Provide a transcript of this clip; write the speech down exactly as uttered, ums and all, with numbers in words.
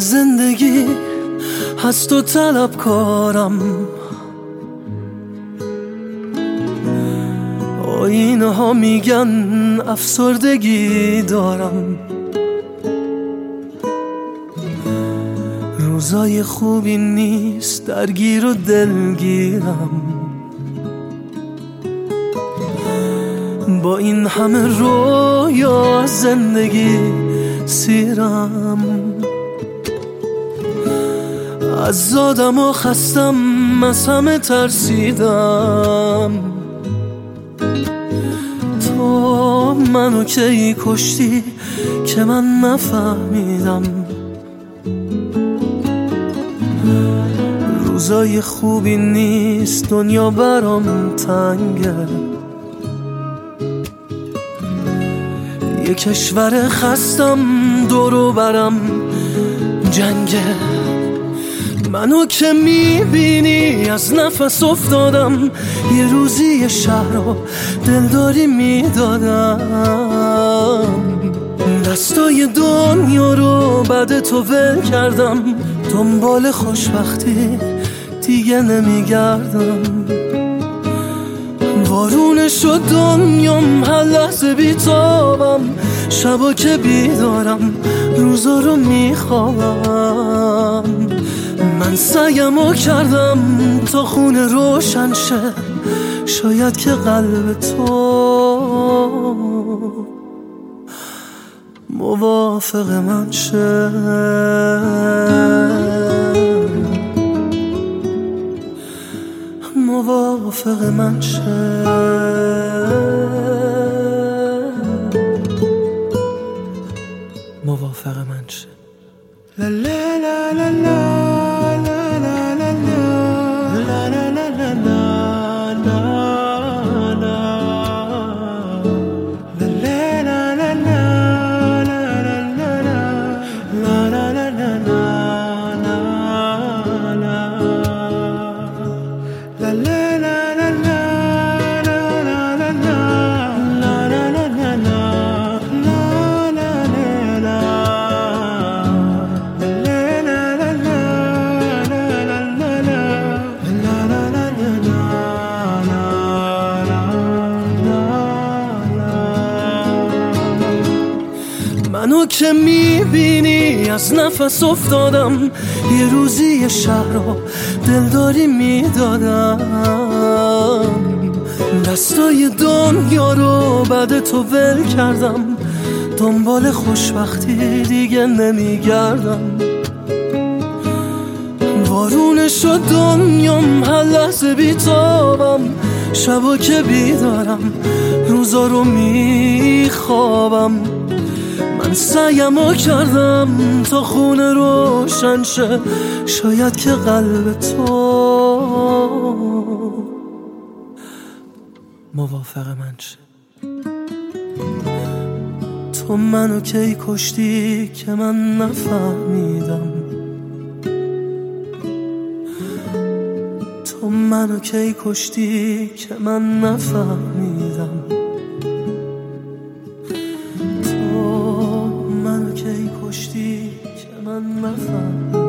زندگی هست و طلبکارم، آینه ها میگن افسردگی دارم، روزای خوبی نیست درگیر و دلگیرم، با این همه رویا از زندگی سیرم، از زادم و خستم از همه ترسیدم، تو منو کی کشتی که من نفهمیدم، روزای خوبی نیست دنیا برام تنگه، یه کشور خستم دورو برم جنگه، منو که میبینی از نفس افتادم، یه روزی یه شهر رو دلداری میدادم، دستای دنیا رو بعد تو ول کردم، دنبال خوشبختی دیگه نمیگردم، وارونه شد دنیام هر لحظه بیتابم، شبا که بیدارم روزا رو میخوابم، من سعیمو کردم تا خونه روشن شه، شاید که قلب تو موافق من شه، موافق من شه، موافق من شه. لا لا لا لا لا لا لا لا لا لا لا منو که میبینی از نفس افتادم، یه روزی یه شهر رو دلداری میدادم، دستای دنیا رو بعد تو ول کردم، دنبال خوشبختی دیگه نمیگردم، وارونه شد دنیام هر لحظه بیتابم، شبا که بیدارم روزا رو میخوابم، من سعیمو کردم تا خونه روشن شه، شاید که قلب تو موافق من شه، تو منو کی کشتی که من نفهمیدم، تو منو کی کشتی که من نفهمیدم، تو منو کی کشتی که من نفهمیدم.